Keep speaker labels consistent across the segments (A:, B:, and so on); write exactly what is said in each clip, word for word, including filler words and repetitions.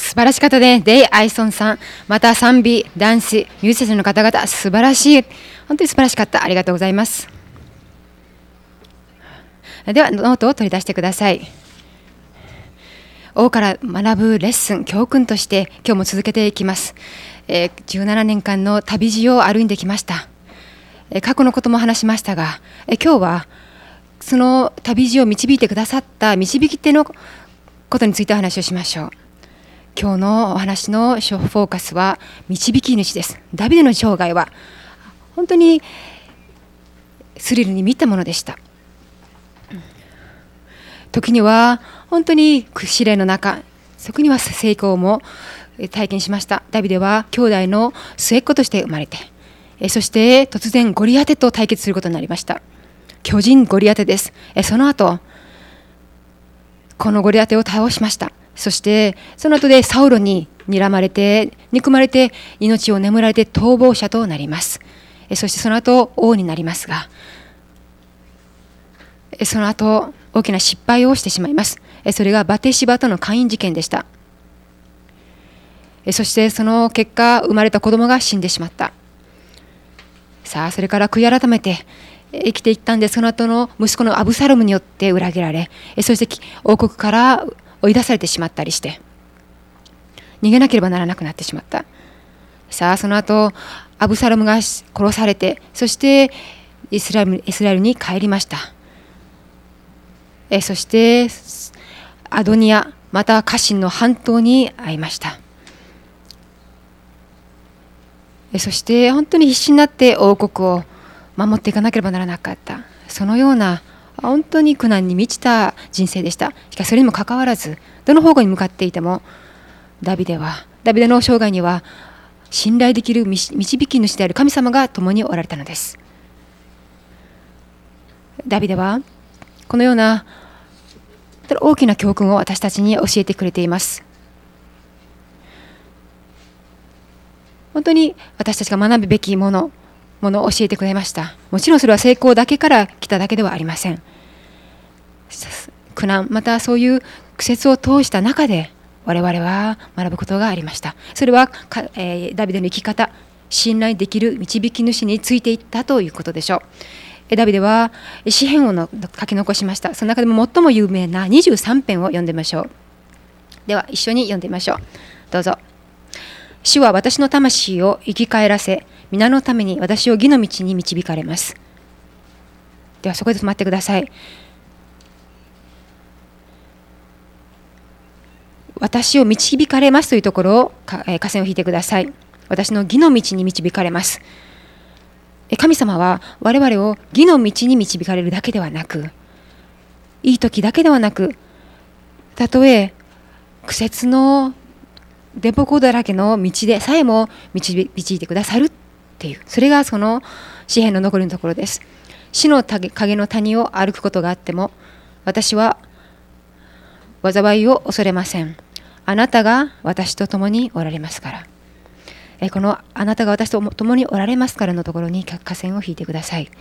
A: 素晴らしかったね。デイ・アイソンさん、また賛美、ダンス、ミュージシャンの方々、素晴らしい。本当に素晴らしかった。ありがとうございます。では、ノートを取り出してください。王から学ぶレッスン、教訓として今日も続けていきます。えー、じゅうななねんかんの旅路を歩んできました。えー、過去のことも話しましたが、えー、今日はその旅路を導いてくださった導き手のことについてお話をしましょう。今日のお話のフォーカスは導き主です。ダビデの生涯は本当にスリルに満ったものでした。時には本当に試練の中、時には成功も体験しました。ダビデは兄弟の末っ子として生まれて、そして突然ゴリアテと対決することになりました。巨人ゴリアテです。その後このゴリアテを倒しました。そしてその後でサウロに睨まれて憎まれて命を眠られて逃亡者となります。そしてその後王になりますが、その後大きな失敗をしてしまいます。それがバテシバとの姦淫事件でした。そしてその結果、生まれた子供が死んでしまった。さあ、それから悔い改めて生きていったんで、その後の息子のアブサロムによって裏切られ、そして王国から追い出されてしまったりして逃げなければならなくなってしまった。さあ、その後アブサロムが殺されて、そしてイスラエル、イスラエルに帰りました。えそしてアドニア、また家臣の反動に遭いました。えそして本当に必死になって王国を守っていかなければならなかった。そのような本当に苦難に満ちた人生でした。しかしそれにもかかわらず、どの方向に向かっていてもダビデはダビデの生涯には信頼できる導き主である神様が共におられたのです。ダビデはこのような大きな教訓を私たちに教えてくれています。本当に私たちが学ぶべきもの、ものを教えてくれました。もちろんそれは成功だけから来ただけではありません。苦難、またそういう苦節を通した中で我々は学ぶことがありました。それは、えー、ダビデの生き方、信頼できる導き主についていったということでしょう。ダビデは詩編をの書き残しました。その中でも最も有名なにじゅうさん編を読んでみましょう。では一緒に読んでみましょう。どうぞ。主は私の魂を生き返らせ、皆のために私を義の道に導かれます。ではそこで止まってください。私を導かれますというところを下線を引いてください。私の義の道に導かれます。神様は我々を義の道に導かれるだけではなく、いい時だけではなく、たとえ苦節のデボコだらけの道でさえも導いてくださるっていう、それがその詩編の残りのところです。死の影の谷を歩くことがあっても、私は災いを恐れません。あなたが私と共におられますから。このあなたが私と共におられますからのところに下線を引いてください。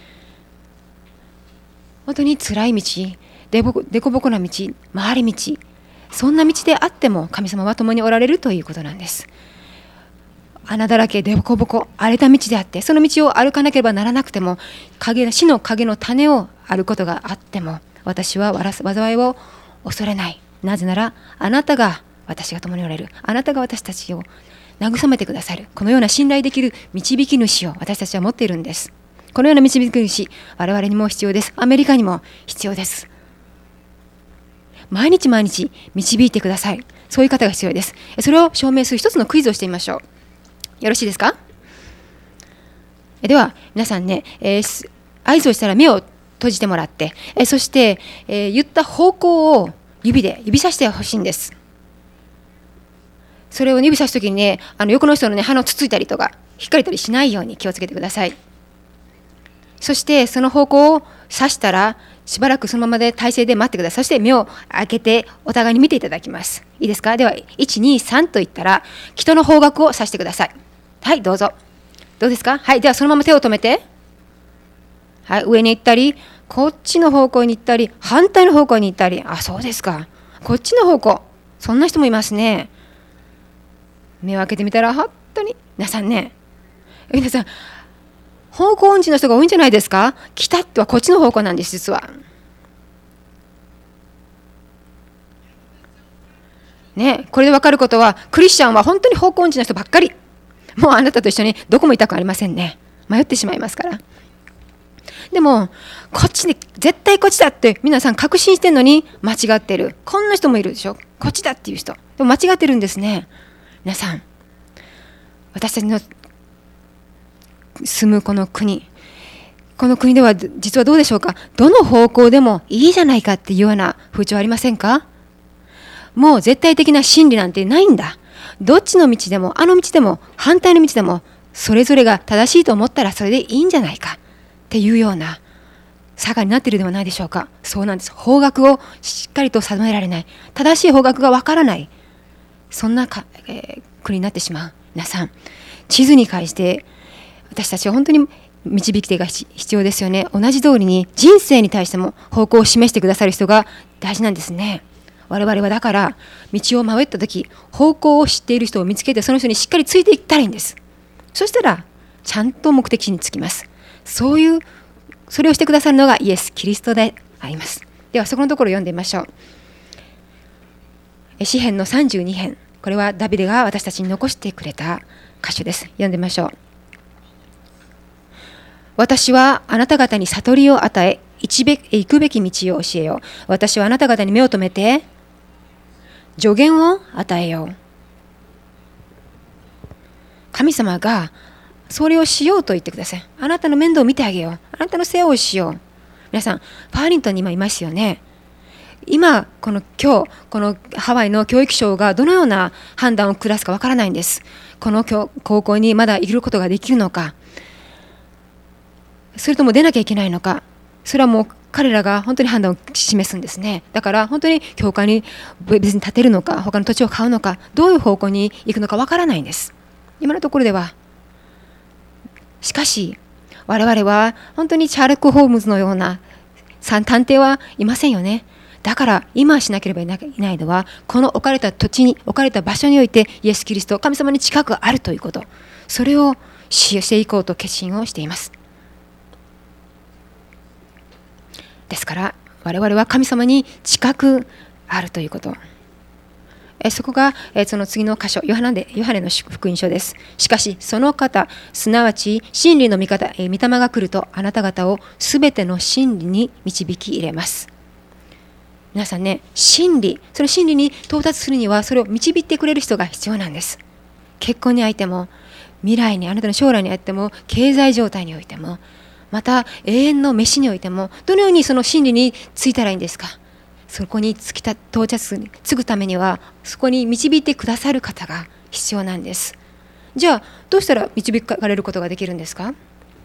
A: 本当に辛い道、でぼでこぼこな道、回り道、そんな道であっても神様は共におられるということなんです。穴だらけ、でこぼこ、荒れた道であって、その道を歩かなければならなくても、影死の影の種を歩くことがあっても、私は災いを恐れない。なぜならあなたが私が共におられる。あなたが私たちを慰めてくださる。このような信頼できる導き主を私たちは持っているんです。このような導き主、我々にも必要です。アメリカにも必要です。毎日毎日導いてください。そういう方が必要です。それを証明する一つのクイズをしてみましょう。よろしいですか？では皆さんね、えー、合図をしたら目を閉じてもらって、えー、そして、えー、言った方向を指で指さしてほしいんです。それを指さすときにね、あの横の人のね鼻をつついたりとか引っかれたりしないように気をつけてください。そしてその方向を指したらしばらくそのままで体勢で待ってください。そして目を開けてお互いに見ていただきます。いいですか？ではいち、に、さんと言ったら北の方角を指してください。はい、どうぞ。どうですか？はい、ではそのまま手を止めて、はい、上に行ったりこっちの方向に行ったり反対の方向に行ったり、あ、そうですか、こっちの方向、そんな人もいますね。 目を開けてみたら本当に皆さんね、皆さん方向音痴の人が多いんじゃないですか。北ってはこっちの方向なんです。実はね、これで分かることは、クリスチャンは本当に方向音痴の人ばっかり。もうあなたと一緒にどこもいたくありませんね。迷ってしまいますから。でもこっちで絶対こっちだって皆さん確信してんのに間違ってる。こんな人もいるでしょ。こっちだっていう人でも間違ってるんですね。皆さん、私たちの住むこの国この国では実はどうでしょうか。どの方向でもいいじゃないかっていうような風潮ありませんか。もう絶対的な真理なんてないんだ。どっちの道でもあの道でも反対の道でもそれぞれが正しいと思ったらそれでいいんじゃないかっていうような差がになっているではないでしょうか。そうなんです。方角をしっかりと定められない、正しい方角がわからない、そんなか、えー、国になってしまう。皆さん、地図に関して私たちは本当に導き手が必要ですよね。同じ通りに人生に対しても方向を示してくださる人が大事なんですね。我々はだから道を迷った時、方向を知っている人を見つけてその人にしっかりついていったらいいんです。そしたらちゃんと目的地に着きます。そういうそれをしてくださるのがイエス・キリストであります。ではそこのところを読んでみましょう。詩編のさんじゅうに編、これはダビデが私たちに残してくれた箇所です。読んでみましょう。私はあなた方に悟りを与え、行くべき道を教えよう。私はあなた方に目を留めて助言を与えよう。神様がそれをしようと言ってください。あなたの面倒を見てあげよう。あなたの世話をしよう。皆さん、パーリントンに今いますよね。今、この今日、このハワイの教育省がどのような判断を下すかわからないんです。この高校にまだいることができるのか、それとも出なきゃいけないのか、それはもう彼らが本当に判断を示すんですね。だから本当に教会に別に建てるのか、他の土地を買うのか、どういう方向に行くのかわからないんです。今のところでは。しかし我々は本当にシャーロック・ホームズのような探偵はいませんよね。だから今しなければいないのは、この置かれた土地に置かれた場所においてイエス・キリスト、神様に近くあるということ、それをしていこうと決心をしています。ですから我々は神様に近くあるということ、えそこがえその次の箇所、ヨハネでヨハネの福音書です。しかしその方、すなわち真理の御方、え御霊が来るとあなた方をすべての真理に導き入れます。皆さんね、真理、その真理に到達するにはそれを導いてくれる人が必要なんです。結婚にあいても、未来にあなたの将来にあっても、経済状態においても、また永遠の飯においても、どのようにその真理についたらいいんですか。そこにつきた到着につくためには、そこに導いてくださる方が必要なんです。じゃあどうしたら導かれることができるんですか。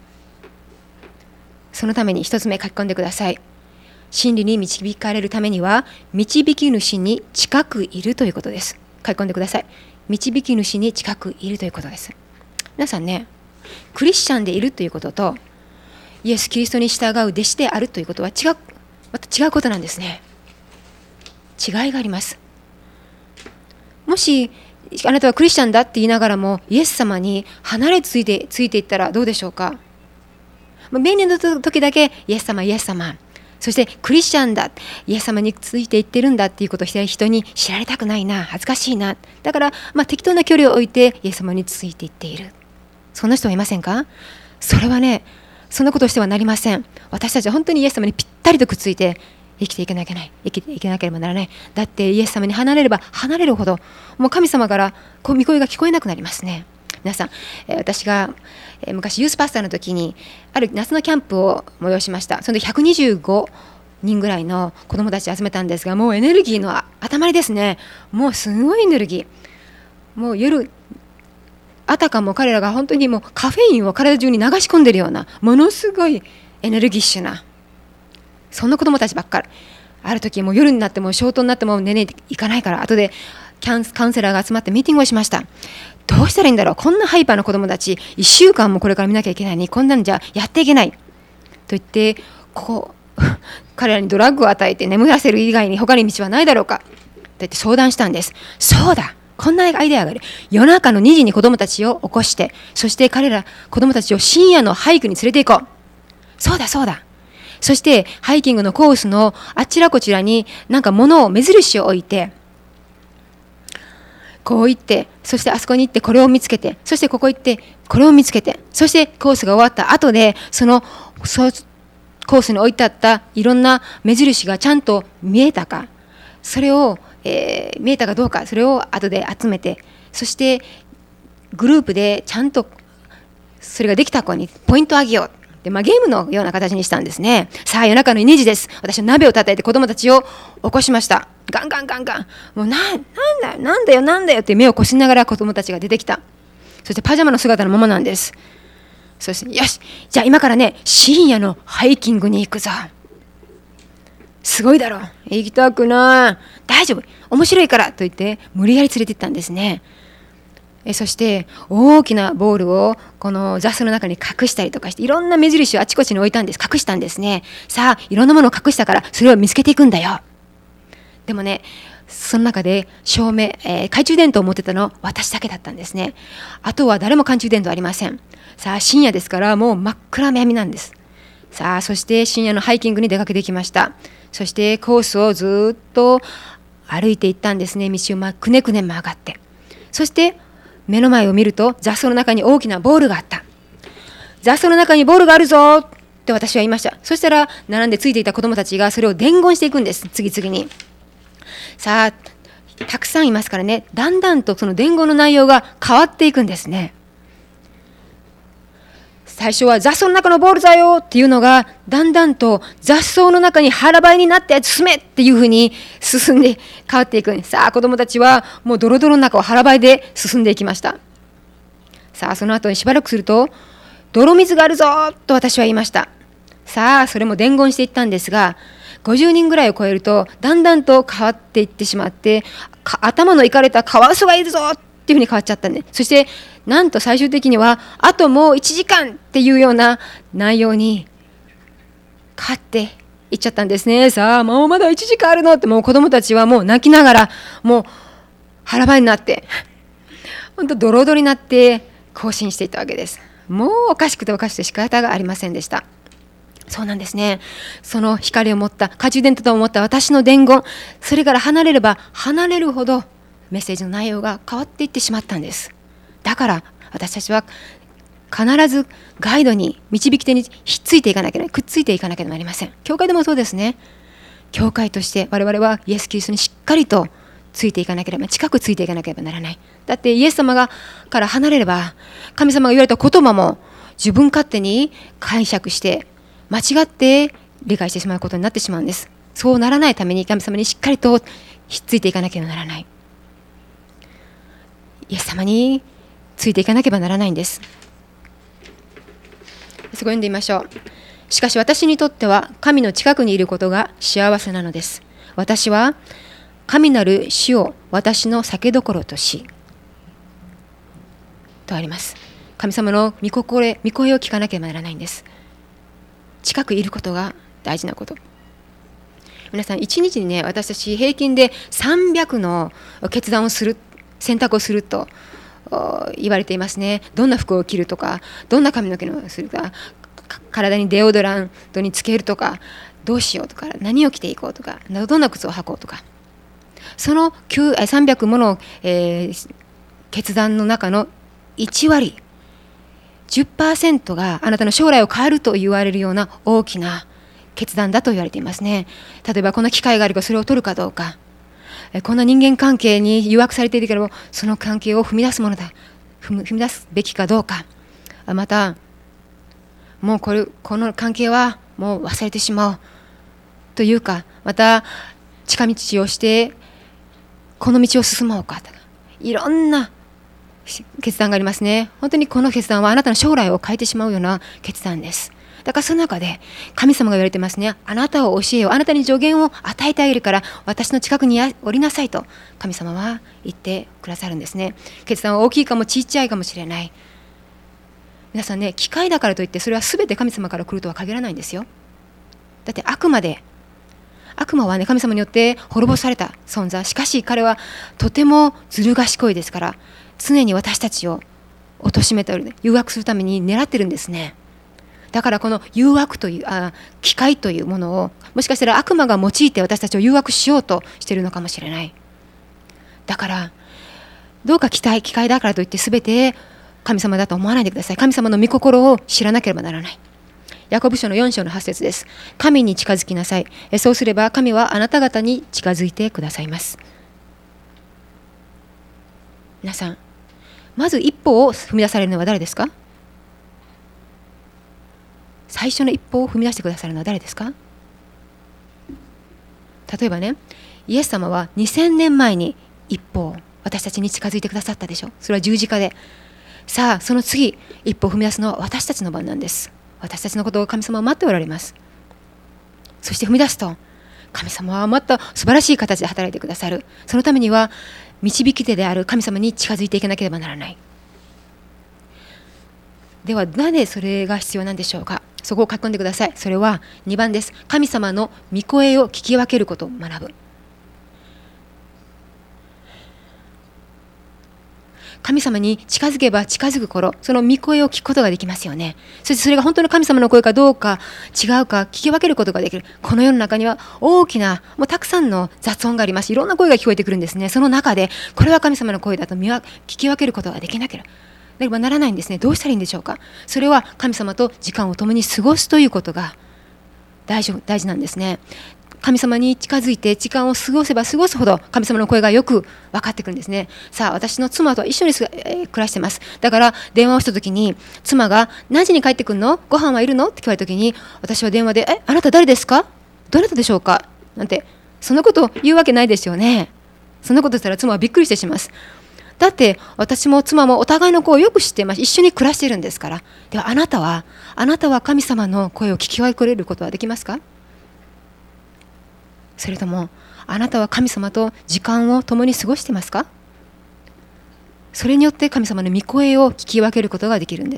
A: そのために一つ目書き込んでください。真理に導かれるためには、導き主に近くいるということです。書き込んでください。導き主に近くいるということです。皆さんね、クリスチャンでいるということとイエス・キリストに従う弟子であるということは違う、また違うことなんですね。違いがあります。もしあなたはクリスチャンだって言いながらもイエス様に離れついてついていったらどうでしょうか。便利な時だけイエス様イエス様、そしてクリスチャンだ、イエス様についていってるんだっていうことを人に知られたくないな、恥ずかしいな、だから、まあ、適当な距離を置いてイエス様についていっている、そんな人はいませんか。それはね、そんなことをしてはなりません。私たちは本当にイエス様にぴったりとくっついて生きていけなきゃいけない、生きていけなければならない。だってイエス様に離れれば離れるほど、もう神様からこう御声が聞こえなくなりますね。皆さん、私が昔ユースパスターの時にある夏のキャンプを催しました。その時ひゃくにじゅうごにんぐらいの子どもたちを集めたんですが、もうエネルギーの塊ですね。もうすごいエネルギー、もう夜あたかも彼らが本当にもうカフェインを体中に流し込んでるような、ものすごいエネルギッシュな、そんな子どもたちばっかり。ある時もう夜になっても消灯になっても寝ねいかないから、後でキャンカウンセラーが集まってミーティングをしました。どうしたらいいんだろう、こんなハイパーな子どもたちいっしゅうかんもこれから見なきゃいけないのに、こんなんじゃやっていけないと言って、こう彼らにドラッグを与えて眠らせる以外に他に道はないだろうかと言って相談したんです。そうだ、 こんなアイデアがある。夜中のにじに子供たちを起こして、そして彼ら子供たちを深夜のハイクに連れて行こう。そうだそうだ。そしてハイキングのコースのあちらこちらになんか物を目印を置いて、こう行って、そしてあそこに行ってこれを見つけて、そしてここ行ってこれを見つけて、そしてコースが終わった後でそのそコースに置いてあったいろんな目印がちゃんと見えたか、それを、えー、見えたかどうか、それを後で集めて、そしてグループでちゃんとそれができた子にポイントをあげよう。で、まあ、ゲームのような形にしたんですね。さあ夜中のにじです。私は鍋を叩いて子供たちを起こしました。ガンガンガンガン。もうな、なんだよなんだよなんだよって目をこしながら子供たちが出てきた。そしてパジャマの姿のままなんです。そしてよし、じゃあ今からね深夜のハイキングに行くぞ。すごいだろう。行きたくない。大丈夫。面白いからと言って無理やり連れて行ったんですね。えそして大きなボールをこの雑草の中に隠したりとかして、いろんな目印をあちこちに置いたんです。隠したんですね。さあいろんなものを隠したからそれを見つけていくんだよ。でもね、その中で照明、えー、懐中電灯を持ってたの私だけだったんですね。あとは誰も懐中電灯ありません。さあ深夜ですからもう真っ暗闇なんです。さあそして深夜のハイキングに出かけてきました。そしてコースをずっと歩いていったんですね。道をまくねくね曲がって、そして目の前を見ると雑草の中に大きなボールがあった。雑草の中にボールがあるぞって私は言いました。そしたら並んでついていた子どもたちがそれを伝言していくんです。次々に。さあたくさんいますからね、だんだんとその伝言の内容が変わっていくんですね。最初は雑草の中のボールだよっていうのが、だんだんと雑草の中に腹ばいになって進めっていうふうに進んで変わっていく。さあ子どもたちはもうドロドロの中を腹ばいで進んでいきました。さあその後にしばらくすると、泥水があるぞと私は言いました。さあそれも伝言していったんですが、ごじゅうにんぐらいを超えるとだんだんと変わっていってしまって、頭のいかれたカワウソがいるぞっていうふうに変わっちゃったんで、そしてなんと最終的にはあともういちじかんっていうような内容に変わっていっちゃったんですね。さあもうまだいちじかんあるのって、もう子どもたちはもう泣きながらもう腹ばいになって本当ドロドロになって行進していったわけです。もうおかしくておかしくて仕方がありませんでした。そうなんですね。その光を持った懐中電灯を持った私の伝言、それから離れれば離れるほどメッセージの内容が変わっていってしまったんです。だから私たちは必ずガイドに導き手にひっついていかなきゃならない、くっついていかなきゃなりません。教会でもそうですね。教会として我々はイエス・キリストにしっかりとついていかなければ、近くついていかなければならない。だってイエス様がから離れれば、神様が言われた言葉も自分勝手に解釈して間違って理解してしまうことになってしまうんです。そうならないために神様にしっかりとひっついていかなければならない。イエス様についていかなければならないんです。そこを読んでみましょう。しかし私にとっては神の近くにいることが幸せなのです。私は神なる主を私の酒どころとし、とあります。神様の御心、御声を聞かなければならないんです。近くいることが大事なこと。皆さん一日にね、私たち平均でさんびゃくの決断をする、選択をすると言われていますね。どんな服を着るとか、どんな髪の毛をするか、体にデオドラントにつけるとか、どうしようとか、何を着ていこうとか、どんな靴を履こうとか、そのさんびゃくもの、えー、決断の中のいちわり、じゅっパーセント があなたの将来を変えると言われるような大きな決断だと言われていますね。例えばこんな機会があればそれを取るかどうか、こんな人間関係に誘惑されているけどその関係を踏み出すものだ、踏み出すべきかどうか、またもうこれこの関係はもう忘れてしまおうというか、また近道をしてこの道を進もうかとか、いろんな決断がありますね。本当にこの決断はあなたの将来を変えてしまうような決断です。だからその中で神様が言われてますね。あなたを教えよう、あなたに助言を与えてあげるから私の近くにおりなさいと神様は言ってくださるんですね。決断は大きいかもちっちゃいかもしれない。皆さんね、機会だからといってそれは全て神様から来るとは限らないんですよ。だってあくまで悪魔はね、神様によって滅ぼされた存在。しかし彼はとてもずる賢いですから、常に私たちを貶めて誘惑するために狙ってるんですね。だからこの誘惑というあ機会というものを、もしかしたら悪魔が用いて私たちを誘惑しようとしているのかもしれない。だからどうか機会機会だからといって全て神様だと思わないでください。神様の御心を知らなければならない。ヤコブ書のよん章のはち節です。神に近づきなさい。そうすれば神はあなた方に近づいてくださいます。皆さん、まず一歩を踏み出されるのは誰ですか？最初の一歩を踏み出してくださるのは誰ですか？例えばね、イエス様はにせんねんまえに一歩を私たちに近づいてくださったでしょ。それは十字架で。さあその次一歩を踏み出すのは私たちの番なんです。私たちのことを神様は待っておられます。そして踏み出すと神様はもっと素晴らしい形で働いてくださる。そのためには導き手である神様に近づいていかなければならない。ではなぜそれが必要なんでしょうか。そこを書き込んでください。それはにばんです。神様の御声を聞き分けることを学ぶ。神様に近づけば近づく頃、その御声を聞くことができますよね。そしてそれが本当の神様の声かどうか違うか聞き分けることができる。この世の中には大きなもうたくさんの雑音があります。いろんな声が聞こえてくるんですね。その中でこれは神様の声だと見わ聞き分けることができなければなればならないんですね。どうしたらいいんでしょうか。それは神様と時間を共に過ごすということが大事、大事なんですね。神様に近づいて時間を過ごせば過ごすほど神様の声がよく分かってくるんですね。さあ私の妻と一緒にす、えー、暮らしてます。だから電話をした時に妻が何時に帰ってくるの、ご飯はいるのって聞かれた時に、私は電話でえあなた誰ですか、どなたでしょうかなんて、そんなこと言うわけないですよね。そんなことしたら妻はびっくりしてします。だって私も妻もお互いの声をよく知っています。一緒に暮らしているんですから。ではあなたはあなたは神様の声を聞き分けることはできますか。それともあなたは神様と時間を共に過ごしていますか。それによって神様の御声を聞き分けることができるんです。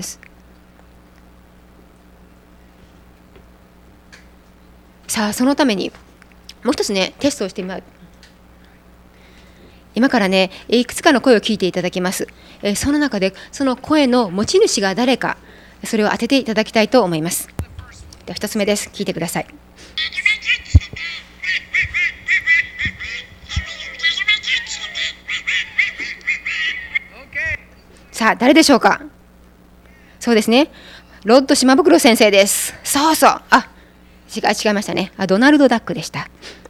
A: さあそのためにもう一つねテストをしてみます。今からねいくつかの声を聞いていただきます。えその中でその声の持ち主が誰か、それを当てていただきたいと思います。ではふたつめです。聞いてください。さあ誰でしょうか。そうですね、ロッド島袋先生です。そうそう、あ違い違いましたね。あドナルドダックでした。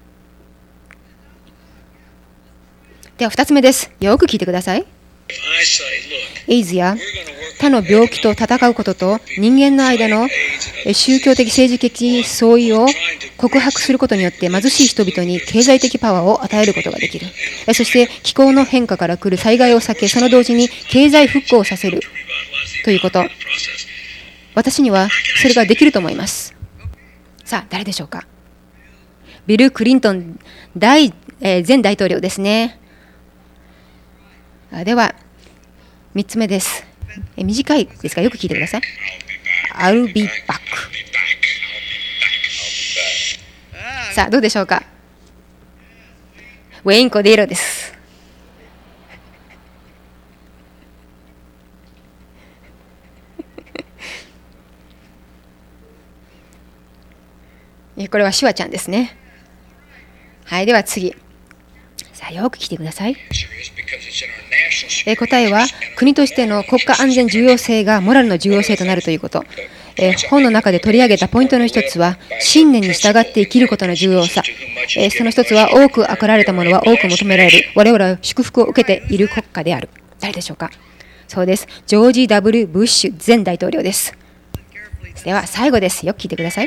A: ではふたつめです。よく聞いてください。エイズや他の病気と戦うことと人間の間の宗教的政治的相違を告白することによって貧しい人々に経済的パワーを与えることができる。そして気候の変化から来る災害を避け、その同時に経済復興をさせるということ、私にはそれができると思います。さあ誰でしょうか。ビル・クリントン大、えー、前大統領ですね。ではみっつめです。え短いですがよく聞いてください。 I'll be back。 さあどうでしょうか。ウェイン・コディーロです。これはシュワちゃんですね。はい、では次。さあよく聞いてください。え答えは国としての国家安全重要性がモラルの重要性となるということ。え本の中で取り上げたポイントの一つは信念に従って生きることの重要さ。えその一つは多くあられたものは多く求められる。我々は祝福を受けている国家である。誰でしょうか。そうです。ジョージ・ダブリュー ブッシュ前大統領です。では最後です。よく聞いてください。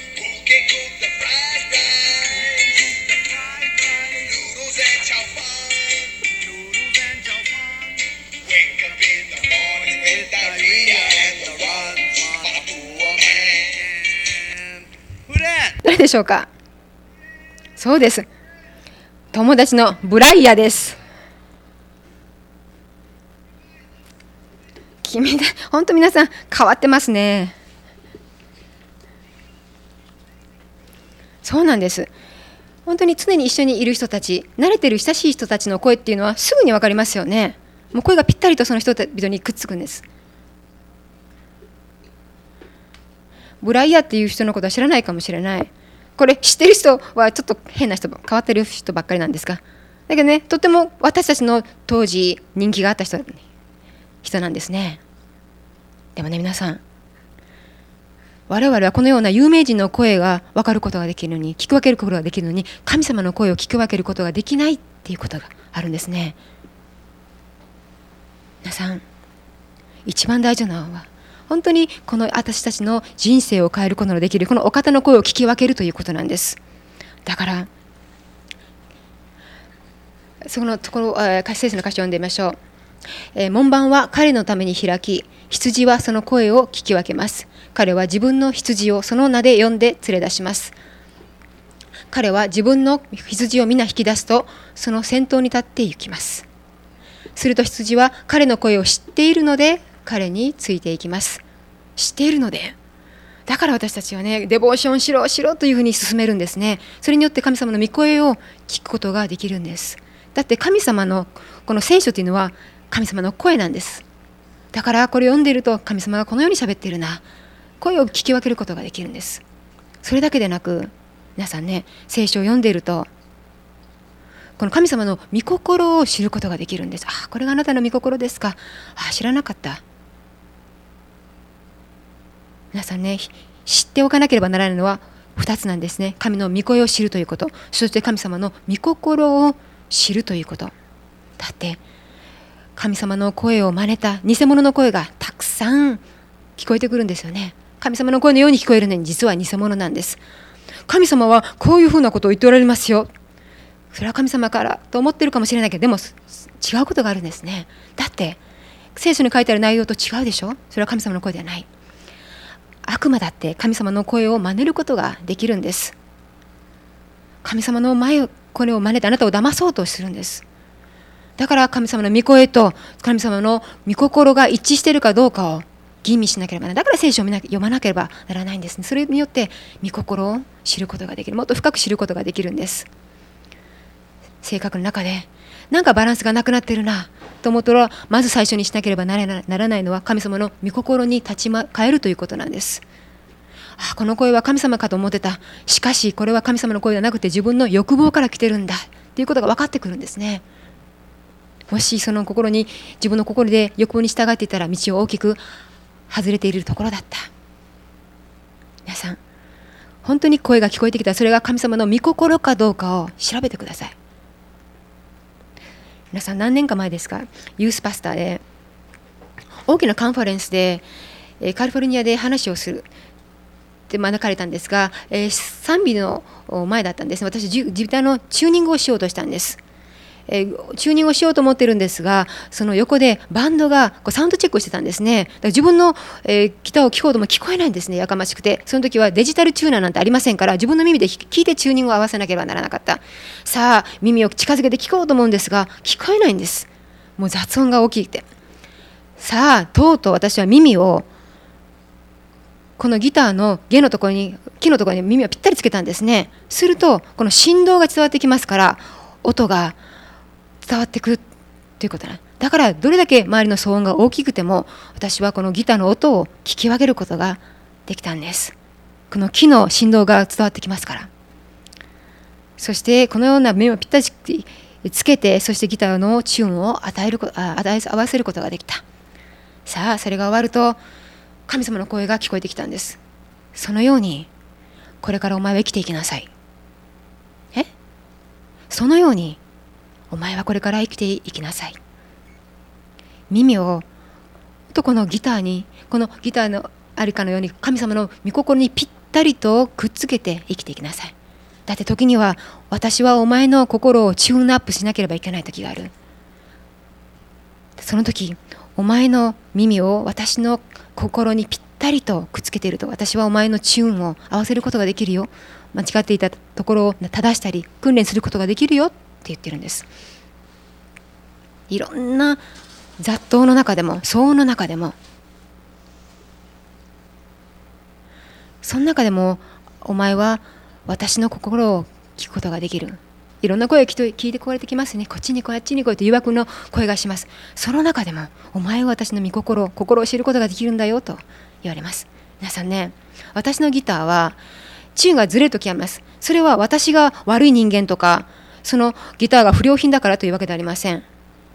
A: 誰でしょうか。そうです。友達のブライヤです。君で本当皆さん変わってますね。そうなんです。 本当に常に一緒にいる人たち、慣れてる親しい人たちの声っていうのはすぐに分かりますよね。もう声がぴったりとその人々にくっつくんです。ブライヤーっていう人のことは知らないかもしれない。これ知ってる人はちょっと変な人、変わってる人ばっかりなんですが、だけどね、とても私たちの当時人気があった人人なんですね。でもね、皆さん、我々はこのような有名人の声が分かることができるのに、聞き分けることができるのに、神様の声を聞き分けることができないっていうことがあるんですね。皆さん、一番大事なのは本当にこの私たちの人生を変えることのできるこのお方の声を聞き分けるということなんです。だからそのところ、聖書の箇所を読んでみましょう。えー、門番は彼のために開き、羊はその声を聞き分けます。彼は自分の羊をその名で呼んで連れ出します。彼は自分の羊を皆引き出すと、その先頭に立って行きます。すると羊は彼の声を知っているので彼についていきます。知っているので、だから私たちはね、デボーションしろしろというふうに進めるんですね。それによって神様の御声を聞くことができるんです。だって神様のこの聖書というのは神様の声なんです。だからこれを読んでいると、神様がこのように喋っているな、声を聞き分けることができるんです。それだけでなく、皆さんね、聖書を読んでいるとこの神様の御心を知ることができるんです。あ、これがあなたの御心ですか。あ、知らなかった。皆さんね、知っておかなければならないのはふたつなんですね。神の御声を知るということ、そして神様の御心を知るということ。だって神様の声を真似た偽物の声がたくさん聞こえてくるんですよね。神様の声のように聞こえるのに実は偽物なんです。神様はこういうふうなことを言っておられますよ。それは神様からと思っているかもしれないけど、でも違うことがあるんですね。だって聖書に書いてある内容と違うでしょ。それは神様の声ではない。悪魔だって神様の声を真似ることができるんです。神様の前声を真似てあなたを騙そうとするんです。だから神様の御声と神様の御心が一致しているかどうかを吟味しなければならない。だから聖書を読まなければならないんですね。それによって御心を知ることができる。もっと深く知ることができるんです。性格の中でなんかバランスがなくなっているなと思ったら、まず最初にしなければならないのは神様の御心に立ち返るということなんです。あ、この声は神様かと思ってた。しかしこれは神様の声ではなくて自分の欲望から来てるんだということが分かってくるんですね。もしその心に自分の心で欲望に従っていたら、道を大きく外れているところだった。皆さん、本当に声が聞こえてきたら、それが神様の御心かどうかを調べてください。皆さん、何年か前ですか、ユースパスターで大きなカンファレンスでカリフォルニアで話をするって招かれたんですが、賛美の前だったんです。私ギターのチューニングをしようとしたんです。えー、チューニングをしようと思ってるんですが、その横でバンドがこうサウンドチェックをしてたんですね。だから自分の、えー、ギターを聴こうとも聞こえないんですね、やかましくて。その時はデジタルチューナーなんてありませんから、自分の耳で聞いてチューニングを合わせなければならなかった。さあ耳を近づけて聞こうと思うんですが、聞こえないんです。もう雑音が大きくて。さあとうとう私は耳をこのギターの弦のところに、木のところに耳をぴったりつけたんですね。するとこの振動が伝わってきますから、音が伝わってくるということだ。だからどれだけ周りの騒音が大きくても、私はこのギターの音を聞き分けることができたんです。この木の振動が伝わってきますから。そしてこのような目をぴったりつけて、そしてギターのチューンを与える、与え合わせることができた。さあそれが終わると、神様の声が聞こえてきたんです。そのようにこれからお前は生きていきなさい。えそのようにお前はこれから生きていきなさい。耳をとこのギターに、このギターのありかのように神様の御心にぴったりとくっつけて生きていきなさい。だって時には私はお前の心をチューンアップしなければいけない時がある。その時お前の耳を私の心にぴったりとくっつけていると、私はお前のチューンを合わせることができるよ。間違っていたところを正したり訓練することができるよって言ってるんです。いろんな雑踏の中でも騒音の中でも、その中でもお前は私の心を聞くことができる。いろんな声を聞いてこられてきますね。こっちに来い、あっちに来いと誘惑の声がします。その中でも、お前は私の御心、心を知ることができるんだよと言われます。皆さんね、私のギターはチューンがずれるときあります。それは私が悪い人間とか、そのギターが不良品だからというわけではありません。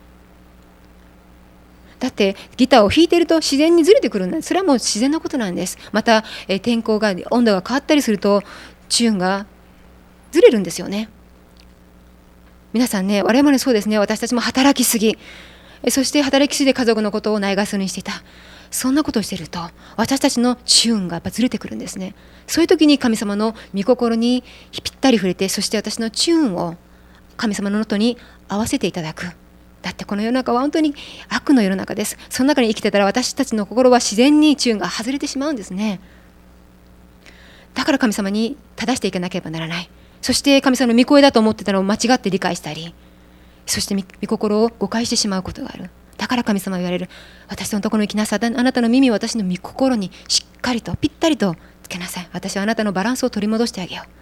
A: だってギターを弾いていると自然にずれてくるんです。それはもう自然なことなんです。また、えー、天候が温度が変わったりするとチューンがずれるんですよね。皆さんね、我々そうですね。私たちも働きすぎ、そして働きすぎで家族のことをないがしろにしていた。そんなことをしていると私たちのチューンがやっぱずれてくるんですね。そういう時に神様の御心にぴったり触れて、そして私のチューンを神様のノートに合わせていただく。だってこの世の中は本当に悪の世の中です。その中に生きてたら私たちの心は自然にチューンが外れてしまうんですね。だから神様に正していかなければならない。そして神様の御声だと思ってたのを間違って理解したり、そして御心を誤解してしまうことがある。だから神様は言われる。私のところに来なさい。あなたの耳を私の御心にしっかりとぴったりとつけなさい。私はあなたのバランスを取り戻してあげよ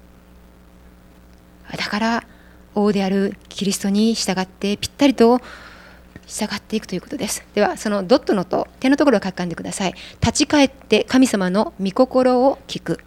A: う。だから王であるキリストに従ってぴったりと従っていくということです。ではそのドットのと手のところを書き込んでください。立ち返って神様の御心を聞く。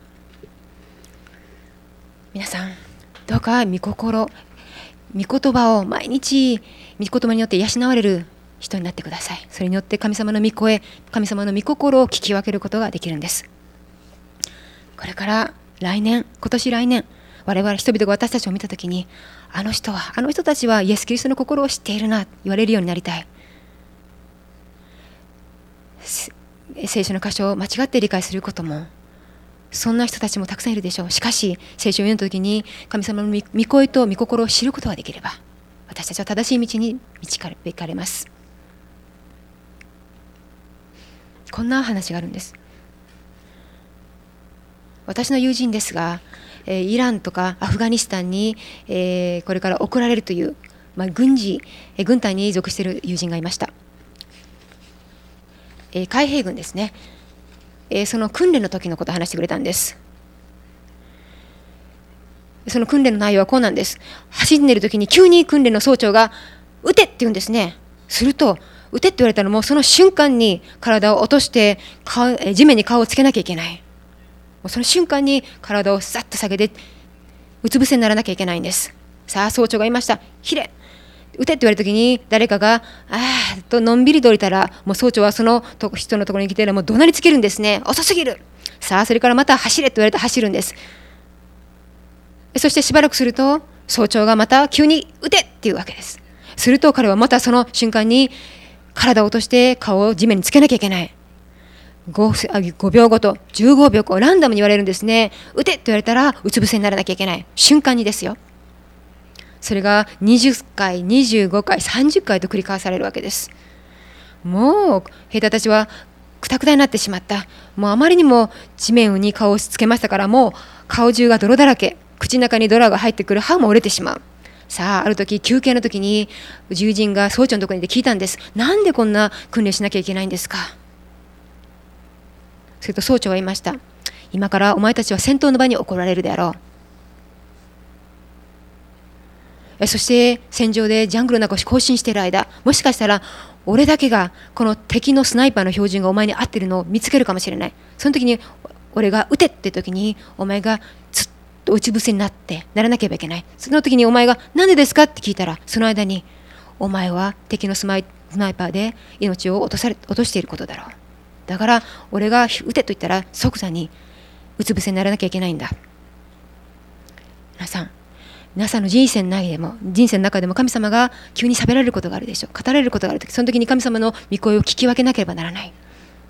A: 皆さんどうか御心、御言葉を毎日御言葉によって養われる人になってください。それによって神様の御声、神様の御心を聞き分けることができるんです。これから来年、今年来年、我々人々が私たちを見たときに、あの人は、あの人たちはイエス・キリストの心を知っているな、言われるようになりたい。聖書の箇所を間違って理解することも、そんな人たちもたくさんいるでしょう。しかし、聖書を読んだときに、神様の御声と御心を知ることができれば、私たちは正しい道に導かれます。こんな話があるんです。私の友人ですが、イランとかアフガニスタンにこれから送られるという、まあ、軍事軍隊に属している友人がいました。海兵軍ですね。その訓練の時のことを話してくれたんです。その訓練の内容はこうなんです。走っている時に急に訓練の総長が撃てって言うんですね。すると撃てって言われたらもうその瞬間に体を落として地面に顔をつけなきゃいけない。もうその瞬間に体をさっと下げてうつ伏せにならなきゃいけないんです。さあ総長が言いました。ひれ撃てって言われた時に誰かがあーとのんびりと降りたら、もう総長はその人のところに来てもう怒鳴りつけるんですね。遅すぎる。さあそれからまた走れって言われて走るんです。そしてしばらくすると総長がまた急に撃てっていうわけです。すると彼はまたその瞬間に体を落として顔を地面につけなきゃいけない。 5, 5秒ごとじゅうごびょうごランダムに言われるんですね。撃てって言われたらうつ伏せにならなきゃいけない瞬間にですよ。それがにじゅっかいにじゅうごかいさんじゅっかいと繰り返されるわけです。もう兵隊たちはくたくたになってしまった。もうあまりにも地面に顔をつけましたから、もう顔中が泥だらけ、口の中に泥が入ってくる、歯も折れてしまう。さあある時休憩の時に友人が総長のところにいて聞いたんです。なんでこんな訓練しなきゃいけないんですか。すると総長は言いました。今からお前たちは戦闘の場に怒られるであろう。そして戦場でジャングルの中を行進している間、もしかしたら俺だけがこの敵のスナイパーの標準がお前に合っているのを見つけるかもしれない。その時に俺が撃てって時にお前がずっとうつ伏せになってならなければいけない。その時にお前がなんでですかって聞いたら、その間にお前は敵のスナイパーで命を落とされ落としていることだろう。だから俺が撃てと言ったら即座にうつ伏せにならなきゃいけないんだ。皆さん皆さんの人生の中でも人生の中でも神様が急に喋られることがあるでしょう。語られることがあるとき、その時に神様の御声を聞き分けなければならない。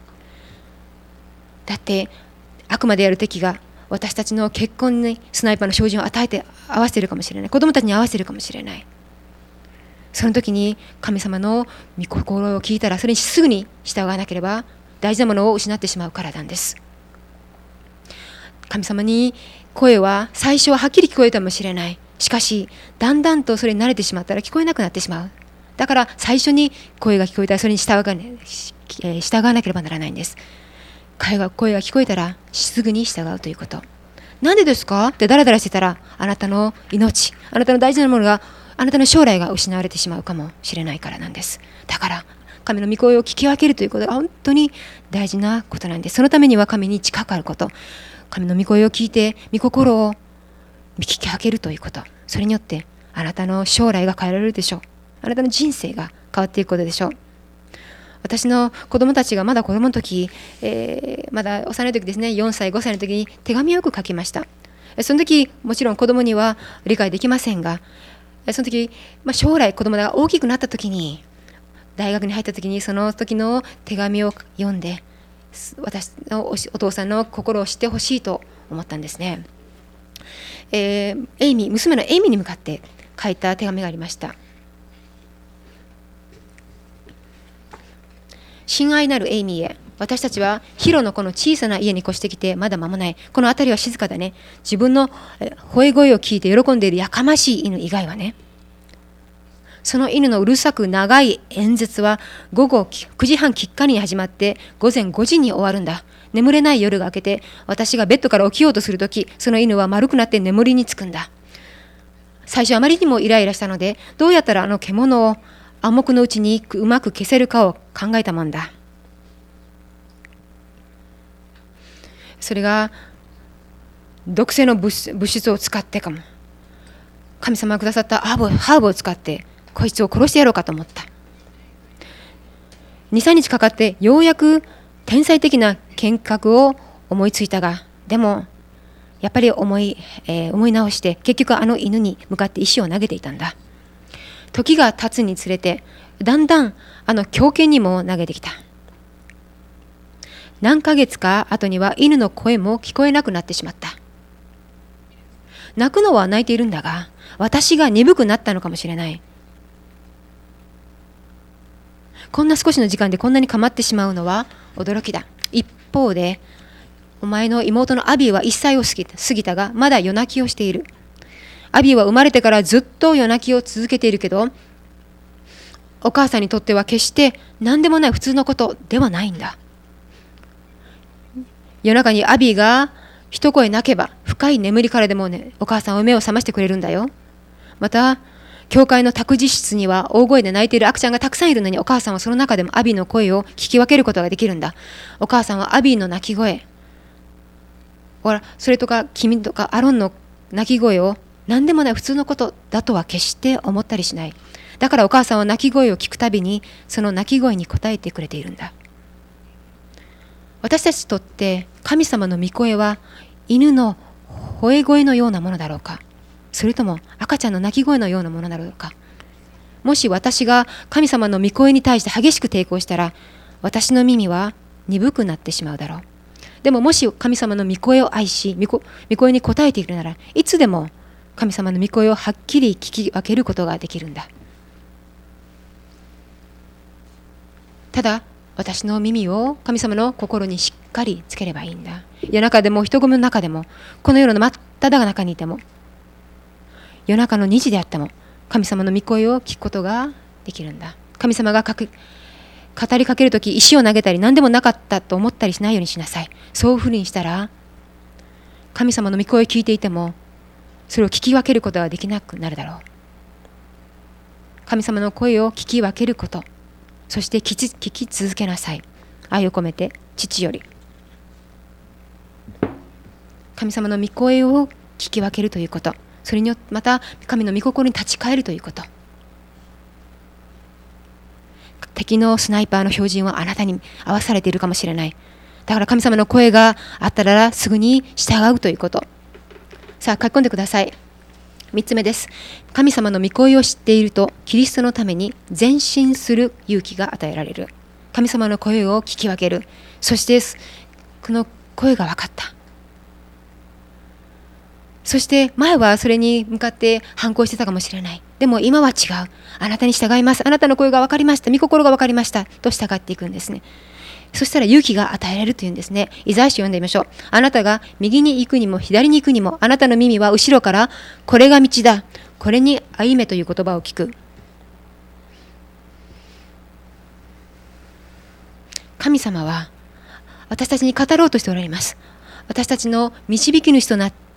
A: だって悪魔である敵が私たちの結婚にスナイパーの照準を与えて合わせているかもしれない。子供たちに合わせているかもしれない。その時に神様の御心を聞いたらそれにすぐに従わなければ大事なものを失ってしまうからなんです。神様に声は最初ははっきり聞こえたかもしれない。しかしだんだんとそれに慣れてしまったら聞こえなくなってしまう。だから最初に声が聞こえたらそれに従わなければならないんです。声が聞こえたらすぐに従うということ。 なんでですかってダラダラしてたら、あなたの命、あなたの大事なものが、あなたの将来が失われてしまうかもしれないからなんです。だから神の御声を聞き分けるということが本当に大事なことなんです。そのためには神に近くあること、神の御声を聞いて御心を聞き分けるということ、それによってあなたの将来が変えられるでしょう。あなたの人生が変わっていくことでしょう。私の子供たちがまだ子供の時、えー、まだ幼い時ですね、よんさいごさいの時に手紙をよく書きました。その時もちろん子供には理解できませんが、その時、まあ、将来子供が大きくなった時に、大学に入った時にその時の手紙を読んで、私のお父さんの心を知ってほしいと思ったんですね。えー、エイミー、娘のエイミーに向かって書いた手紙がありました。親愛なるエイミーへ、私たちはヒロのこの小さな家に越してきてまだ間もない。この辺りは静かだね。自分の吠え声を聞いて喜んでいるやかましい犬以外はね。その犬のうるさく長い演説は午後くじはんきっかりに始まって午前ごじに終わるんだ。眠れない夜が明けて、私がベッドから起きようとするとき、その犬は丸くなって眠りにつくんだ。最初あまりにもイライラしたので、どうやったらあの獣を暗黙のうちにうまく消せるかを考えたもんだ。それが毒性の物質を使ってかも。神様がくださったハーブ、ハーブを使ってこいつを殺してやろうかと思った。にさんにちかかってようやく天才的な計画を思いついたが、でもやっぱり思い、えー、思い直して結局あの犬に向かって石を投げていたんだ。時が経つにつれてだんだんあの狂犬にも投げてきた。何ヶ月か後には犬の声も聞こえなくなってしまった。泣くのは泣いているんだが、私が鈍くなったのかもしれない。こんな少しの時間でこんなに構ってしまうのは驚きだ。一方で、お前の妹のアビーはいっさいを過ぎた、過ぎたが、まだ夜泣きをしている。アビーは生まれてからずっと夜泣きを続けているけど、お母さんにとっては決して何でもない普通のことではないんだ。夜中にアビーが一声泣けば、深い眠りからでもね、お母さんは目を覚ましてくれるんだよ。また、教会の託児室には大声で泣いている赤ちゃんがたくさんいるのに、お母さんはその中でもアビーの声を聞き分けることができるんだ。お母さんはアビーの泣き声、ほら、それとか君とかアロンの泣き声を何でもない普通のことだとは決して思ったりしない。だからお母さんは泣き声を聞くたびにその泣き声に応えてくれているんだ。私たちにとって神様の御声は犬の吠え声のようなものだろうか、それとも赤ちゃんの泣き声のようなものだろうか。もし私が神様の御声に対して激しく抵抗したら、私の耳は鈍くなってしまうだろう。でももし神様の御声を愛し、御声に応えているなら、いつでも神様の御声をはっきり聞き分けることができるんだ。ただ私の耳を神様の心にしっかりつければいいんだ。夜中でも人混みの中でも、この夜の真っ只中にいても、夜中のにじであっても神様の御声を聞くことができるんだ。神様がかく語りかけるとき、石を投げたり何でもなかったと思ったりしないようにしなさい。そういうふうにしたら、神様の御声を聞いていてもそれを聞き分けることができなくなるだろう。神様の声を聞き分けること、そして聞き、聞き続けなさい。愛を込めて父より。神様の御声を聞き分けるということ、それによってまた神の御心に立ち返るということ。敵のスナイパーの標準はあなたに合わされているかもしれない。だから神様の声があったらすぐに従うということ。さあ書き込んでください。みっつめです。神様の御声を知っているとキリストのために前進する勇気が与えられる。神様の声を聞き分ける。そしてこの声が分かった。そして前はそれに向かって反抗してたかもしれない。でも今は違う。あなたに従います。あなたの声が分かりました。御心が分かりました。と従っていくんですね。そしたら勇気が与えられるというんですね。イザヤ書読んでみましょう。あなたが右に行くにも左に行くにも、あなたの耳は後ろからこれが道だ、これに歩めという言葉を聞く。神様は私たちに語ろうとしておられます。私たちの導き主となって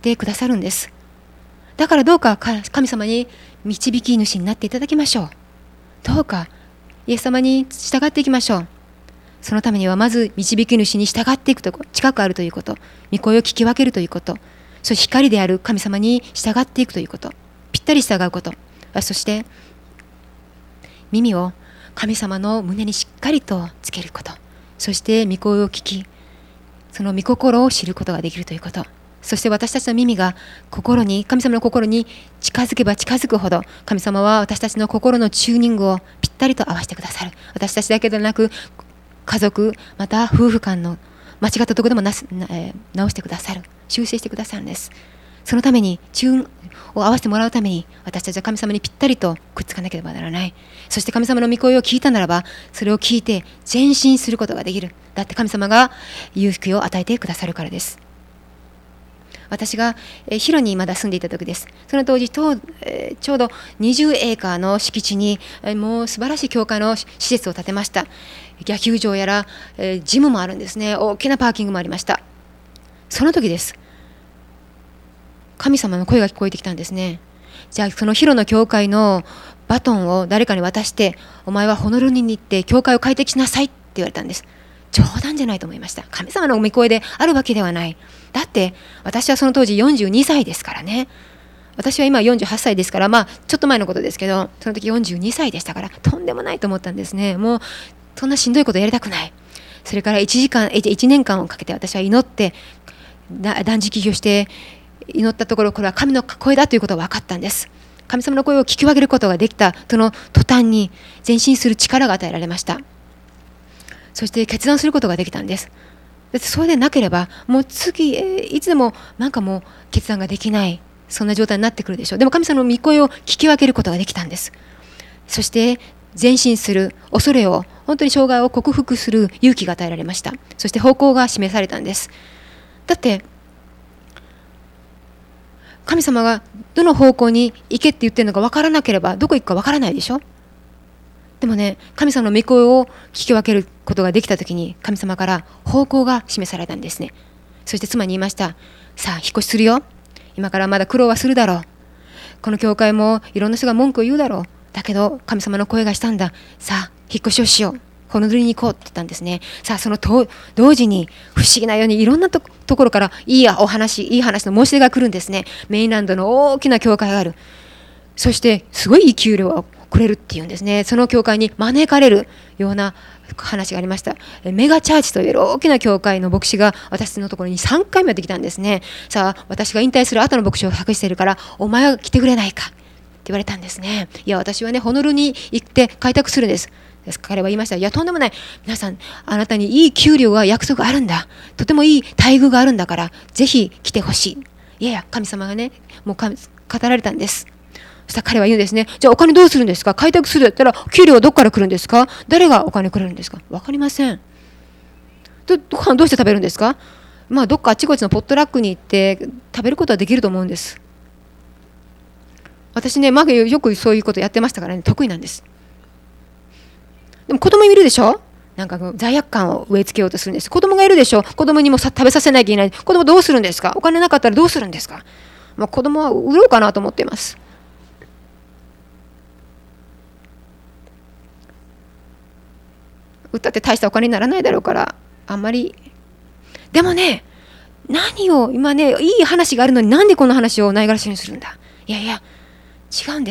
A: てくださるんです。だからどうか神様に導き主になっていただきましょう。どうかイエス様に従っていきましょう。そのためにはまず導き主に従っていくところ、近くあるということ、御声を聞き分けるということ、そして光である神様に従っていくということ、ぴったり従うこと、そして耳を神様の胸にしっかりとつけること、そして御声を聞き、その御心を知ることができるということ、そして私たちの耳が心に、神様の心に近づけば近づくほど、神様は私たちの心のチューニングをぴったりと合わせてくださる。私たちだけでなく、家族、また夫婦間の間違ったところでもなす、えー、直してくださる、修正してくださるんです。そのために、チューンを合わせてもらうために、私たちは神様にぴったりとくっつかなければならない。そして神様の御声を聞いたならば、それを聞いて前進することができる。だって神様が勇気を与えてくださるからです。私がヒロにまだ住んでいた時です。その当時ちょうどにじゅうエーカーの敷地にもう素晴らしい教会の施設を建てました。野球場やらジムもあるんですね。大きなパーキングもありました。その時です。神様の声が聞こえてきたんですね。じゃあそのヒロの教会のバトンを誰かに渡して、お前はホノルルに行って教会を開拓しなさいって言われたんです。冗談じゃないと思いました。神様の御声であるわけではない。だって私はその当時よんじゅうにさいですからね。私は今よんじゅうはっさいですから、まあちょっと前のことですけど、その時よんじゅうにさいでしたから、とんでもないと思ったんですね。もうそんなしんどいことやりたくない。それからいちじかん、いちねんかんをかけて私は祈って断食起業して祈ったところ、これは神の声だということが分かったんです。神様の声を聞き分けることができたその途端に前進する力が与えられました。そして決断することができたんです。だってそれでなければもう次、えー、いつでもなんかもう決断ができない、そんな状態になってくるでしょう。でも神様の御声を聞き分けることができたんです。そして前進する恐れを、本当に障害を克服する勇気が与えられました。そして方向が示されたんです。だって神様がどの方向に行けって言ってるのか分からなければどこ行くか分からないでしょ。でもね、神様の御声を聞き分けることができたときに、神様から方向が示されたんですね。そして妻に言いました。さあ引っ越しするよ。今からまだ苦労はするだろう。この教会もいろんな人が文句を言うだろう。だけど神様の声がしたんだ。さあ引っ越しをしよう。ホノルルに行こうって言ったんですね。さあそのと同時に不思議なようにいろんなところからいいお話、いい話の申し出が来るんですね。メインランドの大きな教会がある。そしてすごいいい給料をくれるっていうんですね。その教会に招かれるような話がありました。メガチャーチという大きな教会の牧師が私のところにさんかいもやってきたんですね。さあ私が引退する後の牧師を託しているから、お前は来てくれないかって言われたんですね。いや私はねホノルルに行って開拓するんです。彼は言いました。いやとんでもない。皆さんあなたにいい給料が約束あるんだ。とてもいい待遇があるんだからぜひ来てほしい。いやいや神様がねもう語られたんです。そしたら彼は言うんですね。じゃあお金どうするんですか。開拓するだったら給料はどこから来るんですか。誰がお金くれるんですか。わかりません。どご飯どうして食べるんですか。まあどっかあちこちのポットラックに行って食べることはできると思うんです。私ね、まあ、よくそういうことやってましたからね、得意なんです。でも子供いるでしょ。なんか罪悪感を植え付けようとするんです。子供がいるでしょ。子供にもさ食べさせなきゃいけない。子供どうするんですか。お金なかったらどうするんですか。まあ、子供は売ろうかなと思っています。売ったって大したお金にならないだろうからあんまり。でもね、何を今ねいい話があるのになんでこの話をないがらしにするんだ。いやいや違うんです。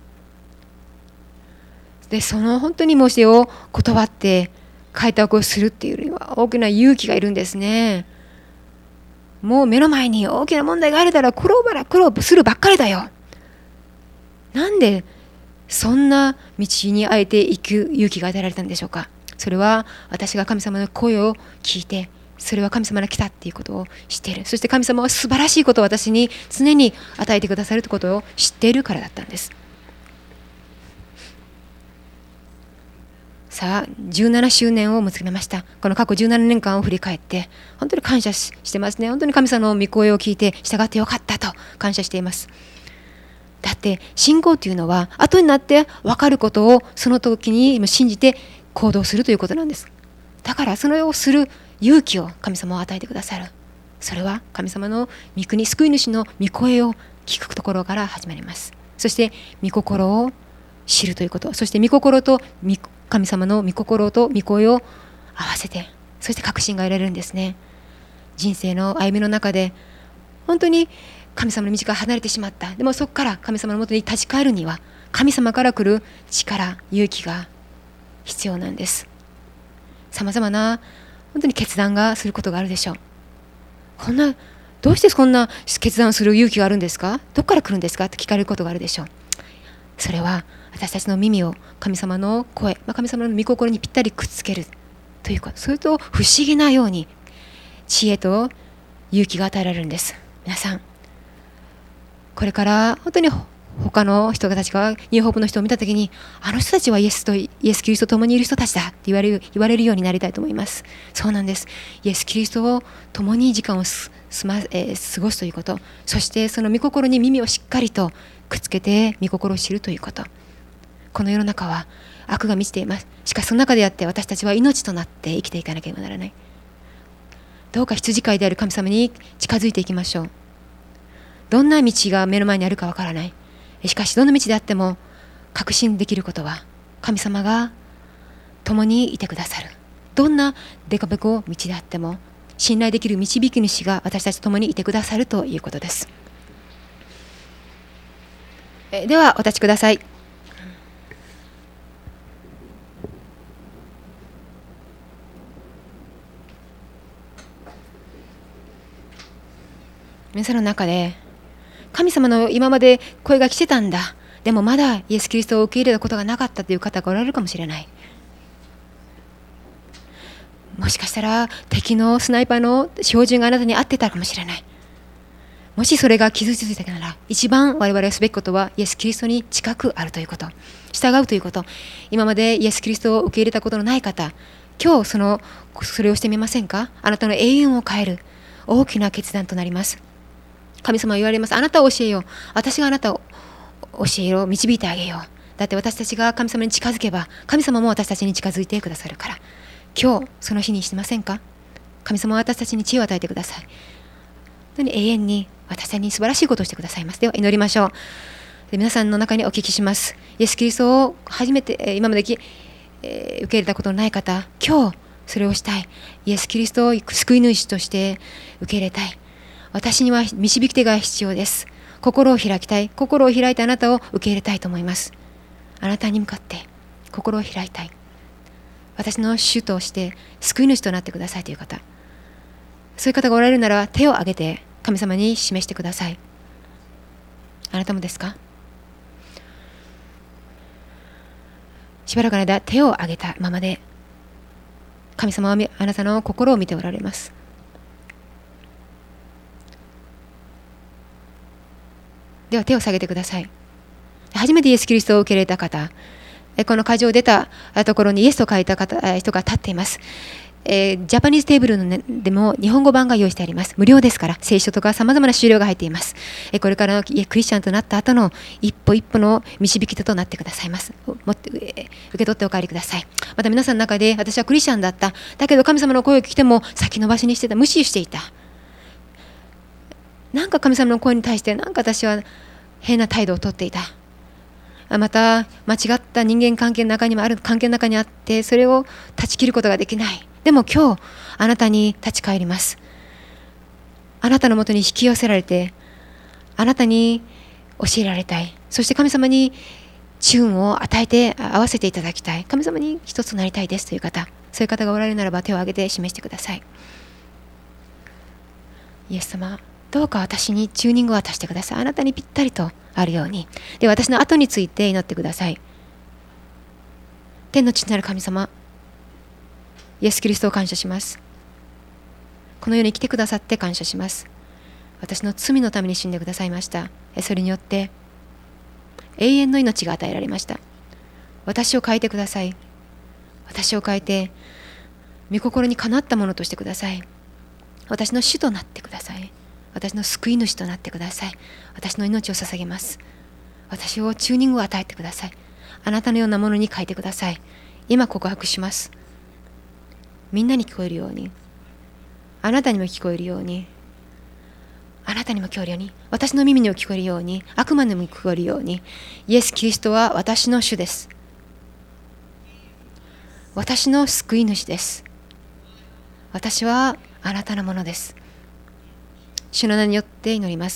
A: でその本当に申し出を断って開拓をするっていうには大きな勇気がいるんですね。もう目の前に大きな問題があるだろう、苦労ばら苦労するばっかりだよ。なんでそんな道にあえて行く勇気が与えられたんでしょうか。それは私が神様の声を聞いて、それは神様が来たっていうことを知っている。そして神様は素晴らしいことを私に常に与えてくださるということを知っているからだったんです。さあじゅうななしゅうねんを迎えました。この過去じゅうななねんかんを振り返って本当に感謝してますね。本当に神様の御声を聞いて従ってよかったと感謝しています。だって信仰というのは後になって分かることをその時に信じて行動するということなんです。だからそれをする勇気を神様は与えてくださる。 それは神様の御国、救い主の御声を聞くところから始まります。そして御心を知るということ、そして御心と神様の御心と御声を合わせて、そして確信が得られるんですね。人生の歩みの中で本当に神様の道から離れてしまった。でもそこから神様のもとに立ち返るには、神様から来る力、勇気が必要なんです。さまざまな本当に決断がすることがあるでしょう。こんなどうしてこんな決断をする勇気があるんですか、どこから来るんですかって聞かれることがあるでしょう。それは私たちの耳を神様の声、神様の御心にぴったりくっつけるというか、それと不思議なように知恵と勇気が与えられるんです。皆さん、これから本当に他の人たちがニューホープの人を見たときに、あの人たちはイエスとイエス・キリストと共にいる人たちだって言われる言われるようになりたいと思います。そうなんです。イエス・キリストを共に時間をすすま、えー、過ごすということ、そしてその御心に耳をしっかりとくっつけて御心を知るということ。この世の中は悪が満ちています。しかしその中であって私たちは命となって生きていかなければならない。どうか羊飼いである神様に近づいていきましょう。どんな道が目の前にあるかわからない。しかしどの道であっても確信できることは、神様が共にいてくださる。どんなデカベコ道であっても信頼できる導き主が私たちと共にいてくださるということです。えではお立ちください。皆さんの中で神様の今まで声が来てたんだ、でもまだイエス・キリストを受け入れたことがなかったという方がおられるかもしれない。もしかしたら敵のスナイパーの照準があなたに合ってたかもしれない。もしそれが傷ついたなら、一番我々がすべきことはイエス・キリストに近くあるということ、従うということ。今までイエス・キリストを受け入れたことのない方、今日そのそれをしてみませんか。あなたの永遠を変える大きな決断となります。神様は言われます。あなたを教えよう。私があなたを教えよう。導いてあげよう。だって私たちが神様に近づけば、神様も私たちに近づいてくださるから。今日その日にしてませんか。神様は私たちに知恵を与えてください。本当に永遠に私たちに素晴らしいことをしてくださいます。では祈りましょう。で皆さんの中にお聞きします。イエス・キリストを初めて今までき、えー、受け入れたことのない方、今日それをしたい。イエス・キリストを救い主として受け入れたい。私には導き手が必要です。心を開きたい。心を開いてあなたを受け入れたいと思います。あなたに向かって心を開いたい。私の主として救い主となってくださいという方、そういう方がおられるなら手を挙げて神様に示してください。あなたもですか。しばらくの間手を挙げたままで神様はあなたの心を見ておられます。では手を下げてください。初めてイエス・キリストを受け入れた方、この会場を出たところにイエスと書いた方人が立っています。えー、ジャパニーズテーブルの、ね、でも日本語版が用意してあります。無料ですから、聖書とかさまざまな資料が入っています。えー、これからのクリスチャンとなった後の一歩一歩の導き手となってくださいます。もって、えー、受け取ってお帰りください。また皆さんの中で、私はクリスチャンだった。だけど神様の声を聞いても先延ばしにしてた、無視していた。なんか神様の声に対してなんか私は変な態度をとっていた。また間違った人間関係の中にもある関係の中にあって、それを断ち切ることができない。でも今日あなたに立ち返ります。あなたのもとに引き寄せられて、あなたに教えられたい。そして神様にチューンを与えて合わせていただきたい。神様に一つなりたいですという方、そういう方がおられるならば手を挙げて示してください。イエス様、どうか私にチューニングを渡してください。あなたにぴったりとあるように。で、私の後について祈ってください。天の父なる神様、イエス・キリストを感謝します。この世に来てくださって感謝します。私の罪のために死んでくださいました。それによって永遠の命が与えられました。私を変えてください。私を変えて御心にかなったものとしてください。私の主となってください。私の救い主となってください。私の命を捧げます。私をチューニングを与えてください。あなたのようなものに変えてください。今告白します。みんなに聞こえるように、あなたにも聞こえるように、 あなたにも聞こえるように、私の耳にも聞こえるように、悪魔にも聞こえるように、イエス・キリストは私の主です。私の救い主です。私はあなたのものです。主の名によって祈ります。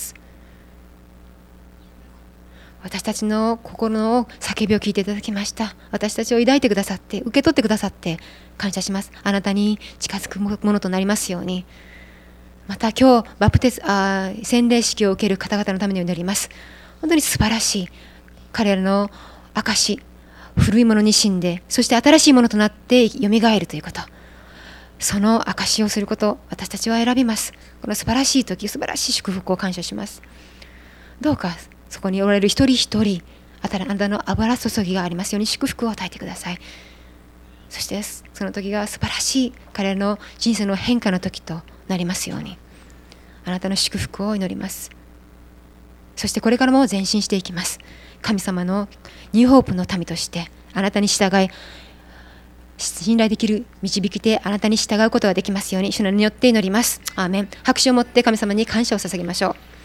A: 私たちの心の叫びを聞いていただきました。私たちを抱いてくださって、受け取ってくださって感謝します。あなたに近づくものとなりますように。また今日バプテスあ洗礼式を受ける方々のために祈ります。本当に素晴らしい彼らの証、古いものに死んで、そして新しいものとなってよみがえるということ、その証をすること、私たちは選びます。この素晴らしい時、素晴らしい祝福を感謝します。どうかそこにおられる一人一人、あなたの油注ぎがありますように祝福を与えてください。そしてその時が素晴らしい彼らの人生の変化の時となりますように、あなたの祝福を祈ります。そしてこれからも前進していきます。神様のニューホープの民としてあなたに従い、信頼できる導きであなたに従うことができますように、主の名によって祈ります。アーメン。拍手を持って神様に感謝を捧げましょう。